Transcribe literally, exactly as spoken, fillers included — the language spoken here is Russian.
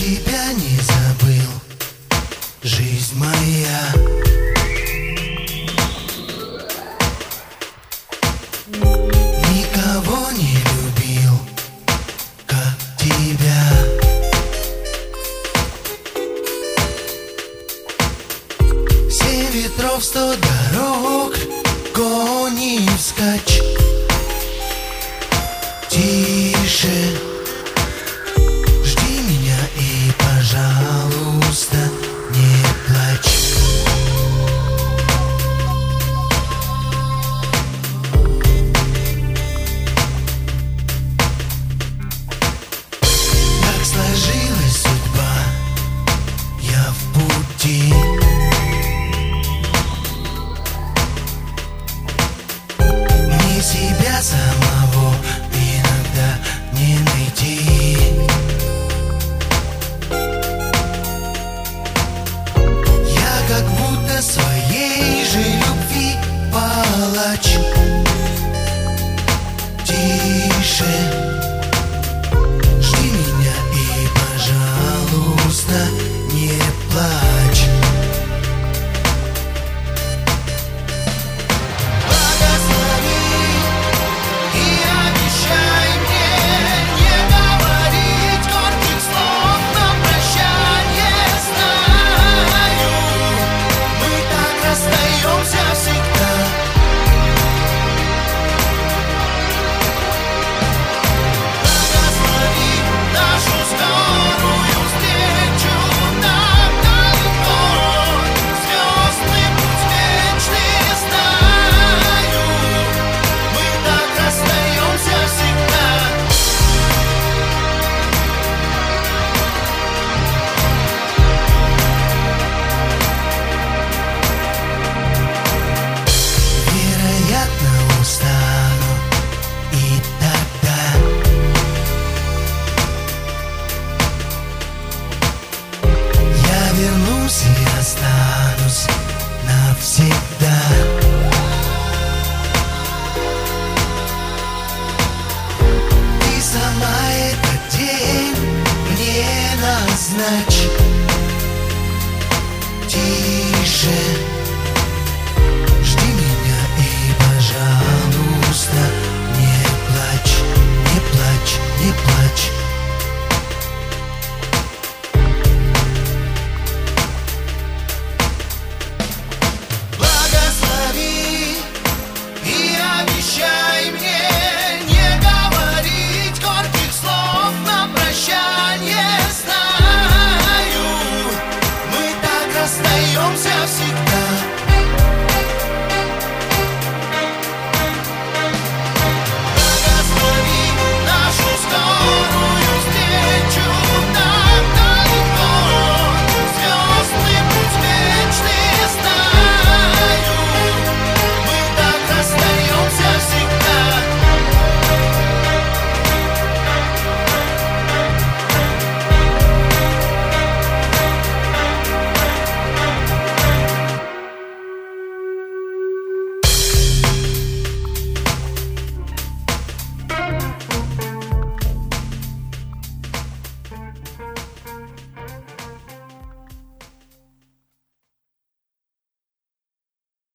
тебя не забыл, жизнь моя. Никого не любил, как тебя. Семь ветров, сто дорог, кони вскачь. Тише, жди меня и, пожалуйста, не плачь. Так сложилась судьба, я в пути. Мне себя самого иногда не найти. Я как будто своей же любви палач. Тише, жди меня и, пожалуйста, не плачь. И останусь навсегда. Ты сама этот день мне назначь. Тише.